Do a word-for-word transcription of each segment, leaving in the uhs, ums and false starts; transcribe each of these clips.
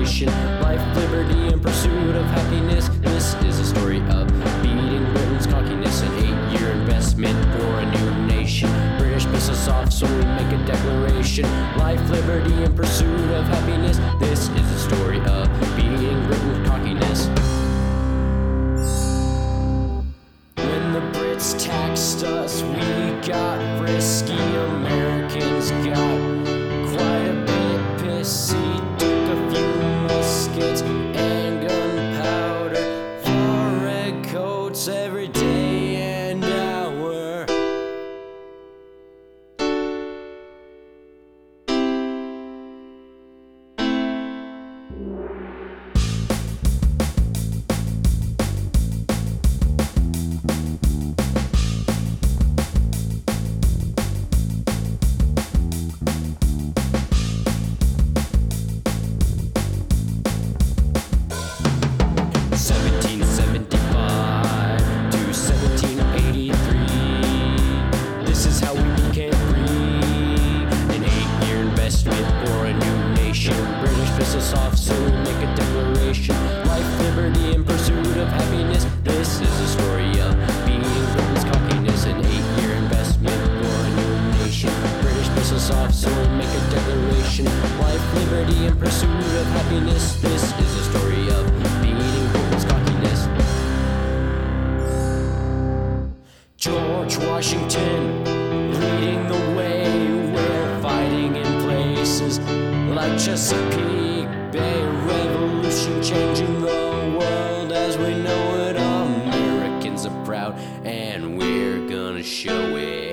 nation. Life, liberty, and pursuit of happiness. This is a story of beating Britain's cockiness. An eight-year investment for a new nation. British piss us off, so we make a declaration. Life, liberty, and pursuit of happiness. This is a story of beating Britain's cockiness. When the Brits taxed us, we got risky. Americans got quite a bit pissy. Took a few muskets and gunpowder for red coats every day and hour. seventeen seventy-five to seventeen eighty-three. This is how we became free. An eight-year investment for a new nation. British piss us off, so we make a declaration. Life, liberty, and pursuit of happiness. This is a story of beating Britain's cockiness. An eight-year investment for a new nation. British piss us off, so we make a declaration. Life, liberty, and pursuit of happiness. This is a story of beating Britain's cockiness. George Washington leading the way. We're fighting in places like Chesapeake Bay. Revolution changing the world as we know it. Americans are proud and we're gonna show it.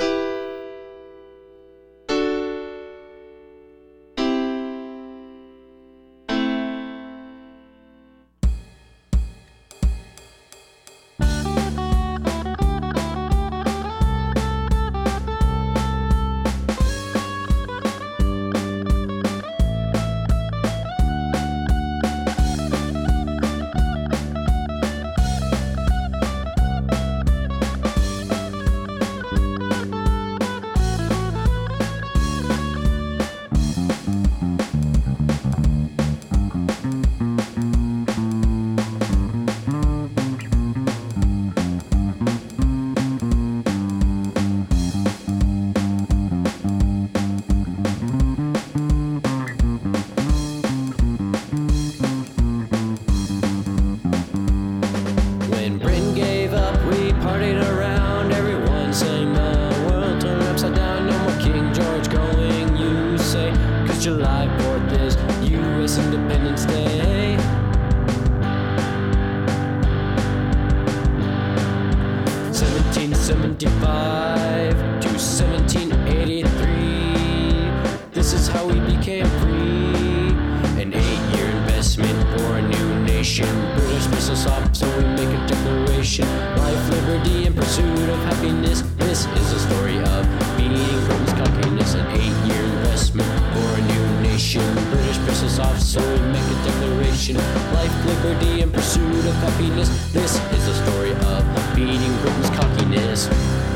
When Britain gave up, we partied around. Everyone saying the world turned upside down. No more King George going, you say, 'cause July fourth is U S Independence Day. seventeen seventy-five to seventeen eighty-three. This is how we became free. An eight-year investment for a new nation. British piss us off, so we make a declaration. Life, liberty, and pursuit of happiness. This is a story of beating Britain's cockiness. An eight-year investment for a new nation. British piss us off, so we make a declaration. Life, liberty, and pursuit of happiness. This is a story of beating Britain's cockiness.